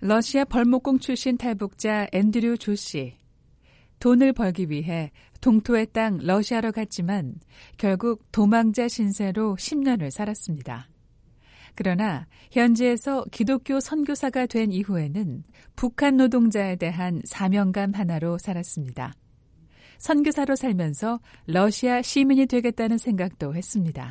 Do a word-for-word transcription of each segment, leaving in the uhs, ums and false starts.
러시아 벌목공 출신 탈북자 앤드류 조 씨. 돈을 벌기 위해 동토의 땅 러시아로 갔지만 결국 도망자 신세로 십 년을 살았습니다. 그러나 현지에서 기독교 선교사가 된 이후에는 북한 노동자에 대한 사명감 하나로 살았습니다. 선교사로 살면서 러시아 시민이 되겠다는 생각도 했습니다.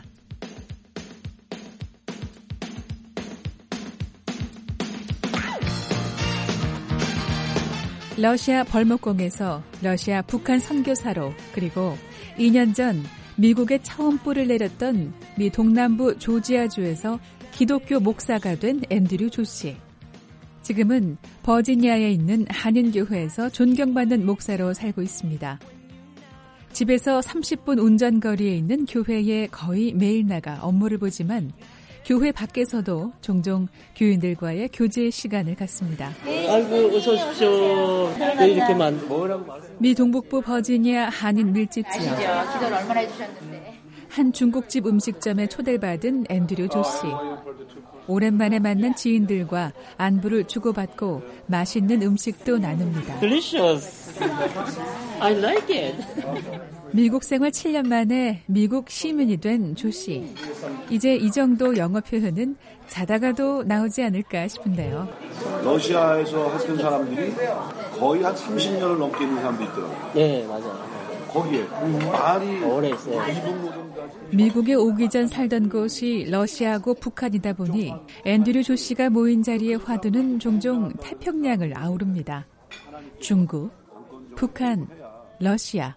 러시아 벌목공에서 러시아 북한 선교사로, 그리고 이 년 전 미국에 처음 뿔을 내렸던 미 동남부 조지아주에서 기독교 목사가 된 앤드류 조 씨. 지금은 버지니아에 있는 한인교회에서 존경받는 목사로 살고 있습니다. 집에서 삼십 분 운전거리에 있는 교회에 거의 매일 나가 업무를 보지만 교회 밖에서도 종종 교인들과의 교제 시간을 갖습니다. 아이고, 어서 오십시오. 왜 이렇게 많, 뭐라고 말해? 미 동북부 버지니아 한인 밀집 지역. 아시죠? 기도를 얼마나 해주셨는데. 한 중국집 음식점에 초대받은 앤드류 조 씨. 오랜만에 만난 지인들과 안부를 주고받고 맛있는 음식도 나눕니다. Delicious. I like it. 미국 생활 칠 년 만에 미국 시민이 된 조 씨. 이제 이 정도 영어 표현은 자다가도 나오지 않을까 싶은데요. 러시아에서 했던 사람들이 거의 한 삼십 년을 넘게 있는 사람도 있더라고요. 네, 맞아요. 거기에 음. 말이 오래 있어요. 미국에 오기 전 살던 곳이 러시아고 북한이다 보니 앤드류 조 씨가 모인 자리의 화두는 종종 태평양을 아우릅니다. 중국, 북한, 러시아.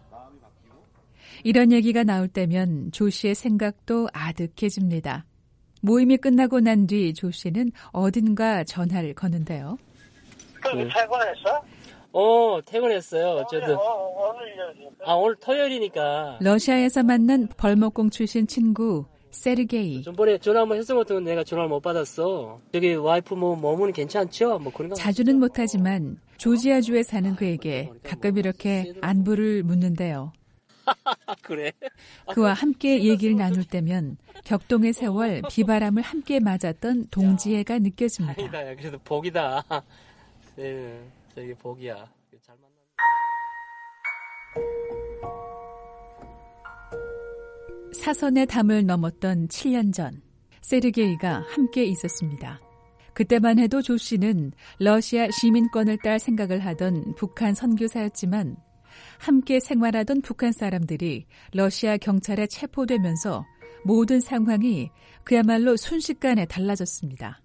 이런 얘기가 나올 때면 조 씨의 생각도 아득해집니다. 모임이 끝나고 난 뒤 조 씨는 어딘가 전화를 거는데요. 그럼 네. 퇴근했어? 어, 퇴근했어요. 어쨌든. 어, 어, 오늘 아, 오늘 토요일이니까. 러시아에서 만난 벌목공 출신 친구 세르게이. 전번에 전화 한번 했으면 내가 전화를 못 받았어. 저기 와이프 뭐 몸은 괜찮죠? 뭐 그런 거. 자주는 못하지만 조지아주에 사는 그에게 가끔 이렇게 안부를 묻는데요. 그래? 그와 함께 얘기를 나눌 때면 격동의 세월, 비바람을 함께 맞았던 동지애가 느껴집니다. 아니다, 그래도 복이다. 네, 저기 복이야. 잘 만났네. 사선의 담을 넘었던 칠 년 전, 세르게이가 함께 있었습니다. 그때만 해도 조 씨는 러시아 시민권을 딸 생각을 하던 북한 선교사였지만 함께 생활하던 북한 사람들이 러시아 경찰에 체포되면서 모든 상황이 그야말로 순식간에 달라졌습니다.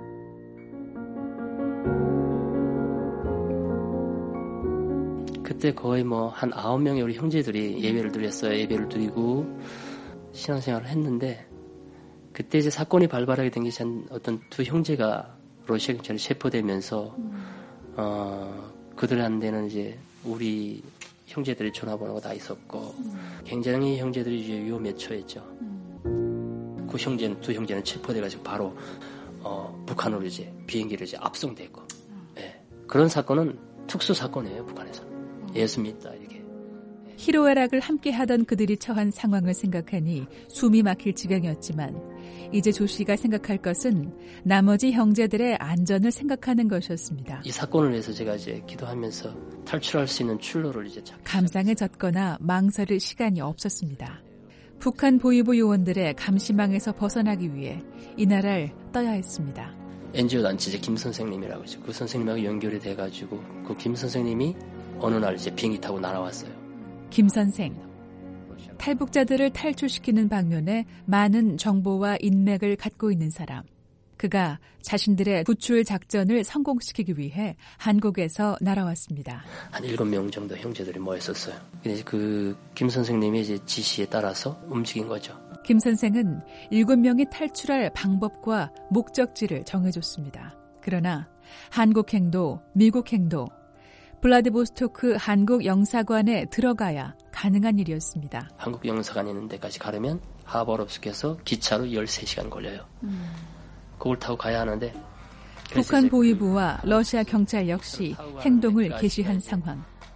그때 거의 뭐 한 아홉 명의 우리 형제들이 예배를 드렸어요. 예배를 드리고 신앙생활을 했는데 그때 이제 사건이 발발하게 된 게 어떤 두 형제가 러시아 경찰에 체포되면서 음. 어, 그들한테는 이제 우리 형제들의 전화번호가 다 있었고 음. 굉장히 형제들이 이제 위험에 처했죠. 음. 그 형제는 두 형제는 체포돼가지고 바로 어, 북한으로 이제 비행기를 이제 압송됐고 음. 예. 그런 사건은 특수 사건이에요. 북한에서 음. 예수 믿다 이렇게. 희로애락을 함께 하던 그들이 처한 상황을 생각하니 숨이 막힐 지경이었지만 이제 조 씨가 생각할 것은 나머지 형제들의 안전을 생각하는 것이었습니다. 이 사건을 위해서 제가 이제 기도하면서 탈출할 수 있는 출로를 이제 찾기 감상에 젖거나 망설일 시간이 없었습니다. 북한 보위부 요원들의 감시망에서 벗어나기 위해 이 나라를 떠야 했습니다. 엔지오 단체 이제 김 선생님이라고 있어요. 그 선생님하고 연결이 돼가지고 그 김 선생님이 어느 날 이제 비행기 타고 날아왔어요. 김 선생. 탈북자들을 탈출시키는 방면에 많은 정보와 인맥을 갖고 있는 사람. 그가 자신들의 구출 작전을 성공시키기 위해 한국에서 날아왔습니다. 한 일곱 명 정도 형제들이 모였었어요. 근데 그 김 선생님이 이제 지시에 따라서 움직인 거죠. 김 선생은 일곱 명이 탈출할 방법과 목적지를 정해줬습니다. 그러나 한국행도, 미국행도, 블라디보스토크 한국 영사관에 들어가야 가능한 일이었습니다. 한국 영사관 있는 데까지 가려면 하버롭스크에서 기차로 열세 시간 걸려요. 음. 그걸 타고 가야 하는데 북한 보위부와 러시아 경찰 역시 행동을 개시한 상황.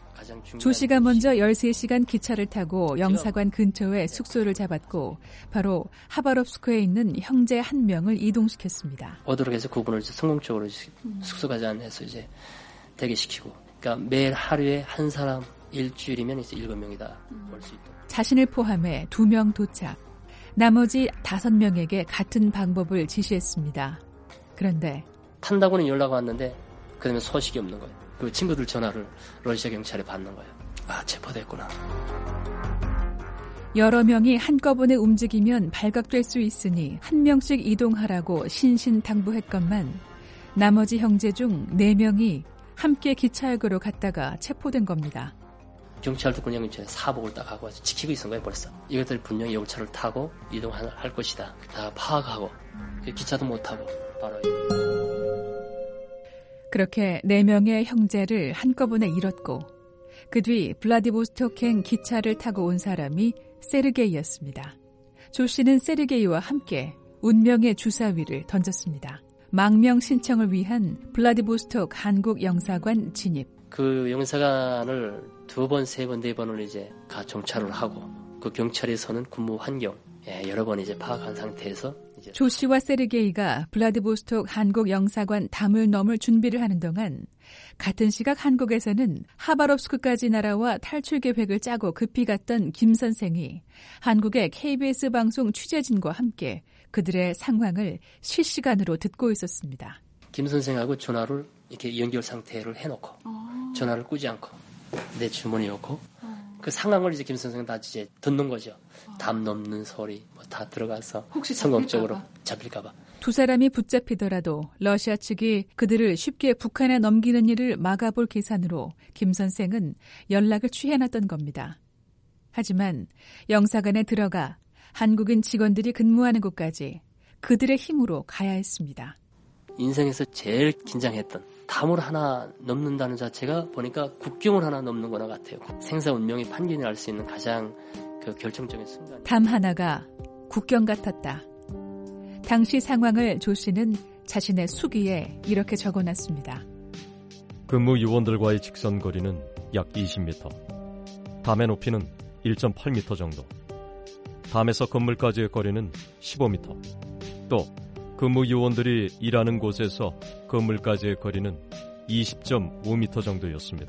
조 씨가 먼저 열세 시간 기차를 타고 영사관 근처에 숙소를 잡았고 바로 하바롭스크에 있는 형제 한 명을 이동시켰습니다. 오도록 해서 그분을 성공적으로 숙소까지 안내해서 이제 대기시키고, 그러니까 매일 하루에 한 사람 일주일이면 이제 일곱 명이다 올 수 있다. 자신을 포함해 두 명 도착. 나머지 다섯 명에게 같은 방법을 지시했습니다. 그런데 탄다고는 연락 왔는데 그다음에 소식이 없는 거예요. 그 친구들 전화를 러시아 경찰에 받는 거예요. 아, 체포됐구나. 여러 명이 한꺼번에 움직이면 발각될 수 있으니 한 명씩 이동하라고 신신당부했건만 나머지 형제 중 네 명이 함께 기차역으로 갔다가 체포된 겁니다. 경찰도 그냥 이제 사복을 딱 하고 와서 지키고 있은 거예요, 벌써. 이것들이 분명히 열차를 타고 이동할 것이다. 다 파악하고 기차도 못 타고 바로. 그렇게 네 명의 형제를 한꺼번에 잃었고 그 뒤 블라디보스토크행 기차를 타고 온 사람이 세르게이였습니다. 조 씨는 세르게이와 함께 운명의 주사위를 던졌습니다. 망명 신청을 위한 블라디보스토크 한국 영사관 진입. 그 영사관을 두 번, 세 번, 네 번을 이제 가 정찰을 하고 그 경찰에서는 근무 환경 예, 여러 번 이제 파악한 상태에서 이제 조 씨와 세르게이가 블라디보스토크 한국 영사관 담을 넘을 준비를 하는 동안 같은 시각 한국에서는 하바롭스크까지 날아와 탈출 계획을 짜고 급히 갔던 김 선생이 한국의 케이비에스 방송 취재진과 함께 그들의 상황을 실시간으로 듣고 있었습니다. 김 선생하고 전화를 이렇게 연결 상태를 해놓고 어. 전화를 끄지 않고 내 주머니였고 어. 그 상황을 이제 김 선생은 다 이제 듣는 거죠. 어. 담 넘는 소리 뭐 다 들어가서 혹시 성공적으로 잡힐까봐. 두 사람이 붙잡히더라도 러시아 측이 그들을 쉽게 북한에 넘기는 일을 막아볼 계산으로 김 선생은 연락을 취해놨던 겁니다. 하지만 영사관에 들어가 한국인 직원들이 근무하는 곳까지 그들의 힘으로 가야 했습니다. 인생에서 제일 긴장했던 담을 하나 넘는다는 자체가 보니까 국경을 하나 넘는 거나 같아요. 생사 운명의 판결이 날 수 있는 가장 그 결정적인 순간. 담 하나가 국경 같았다. 당시 상황을 조 씨는 자신의 수기에 이렇게 적어놨습니다. 근무 요원들과의 직선 거리는 약 이십 미터. 담의 높이는 일 점 팔 미터 정도. 담에서 건물까지의 거리는 십오 미터. 또 근무 요원들이 일하는 곳에서 건물까지의 거리는 이십 점 오 미터 정도였습니다.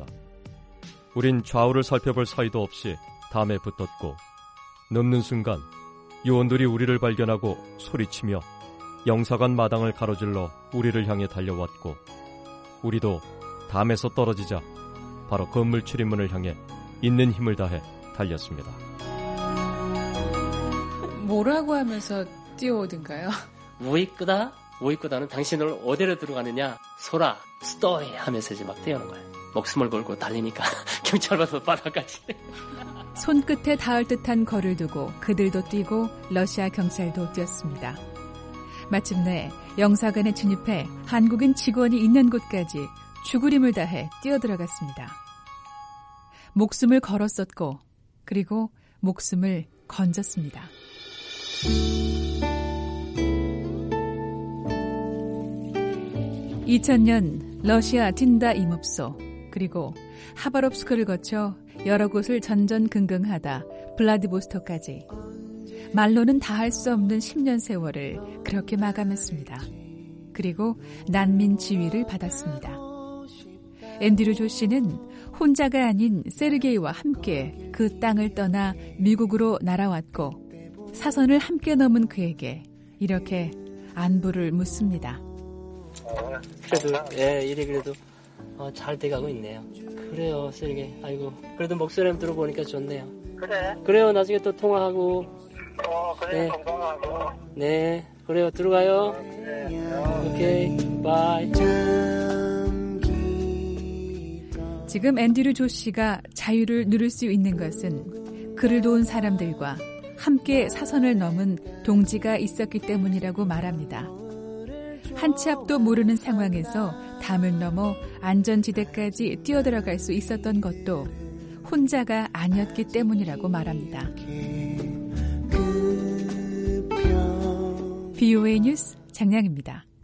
우린 좌우를 살펴볼 사이도 없이 담에 붙었고 넘는 순간 요원들이 우리를 발견하고 소리치며 영사관 마당을 가로질러 우리를 향해 달려왔고 우리도 담에서 떨어지자 바로 건물 출입문을 향해 있는 힘을 다해 달렸습니다. 뭐라고 하면서 뛰어오든가요? 우익끄다? 우익끄다는 당신을 어디로 들어가느냐? 소라, 스토이 하면서 이제 막 뛰어오는 거예요. 목숨을 걸고 달리니까 경찰받아서 바다까지. 손끝에 닿을 듯한 거를 두고 그들도 뛰고 러시아 경찰도 뛰었습니다. 마침내 영사관에 진입해 한국인 직원이 있는 곳까지 죽으림을 다해 뛰어들어갔습니다. 목숨을 걸었었고 그리고 목숨을 건졌습니다. 이천 년 러시아 딘다 임업소 그리고 하바롭스크를 거쳐 여러 곳을 전전긍긍하다 블라디보스토크까지 말로는 다 할 수 없는 십 년 세월을 그렇게 마감했습니다. 그리고 난민 지위를 받았습니다. 앤드류 조 씨는 혼자가 아닌 세르게이와 함께 그 땅을 떠나 미국으로 날아왔고 사선을 함께 넘은 그에게 이렇게 안부를 묻습니다. 그래도 예, 일이 그래도 어, 잘 돼가고 있네요. 그래요, 세르게이. 아이고, 그래도 목소리 들어보니까 좋네요. 그래. 그래요, 나중에 또 통화하고. 어, 그래. 네. 건강하고. 네, 그래요, 들어가요. 네. 오케이, 바이. 지금 앤드류 조 씨가 자유를 누릴 수 있는 것은 그를 도운 사람들과 함께 사선을 넘은 동지가 있었기 때문이라고 말합니다. 한 치 앞도 모르는 상황에서 담을 넘어 안전지대까지 뛰어들어갈 수 있었던 것도 혼자가 아니었기 때문이라고 말합니다. 브이오에이 뉴스 장량입니다.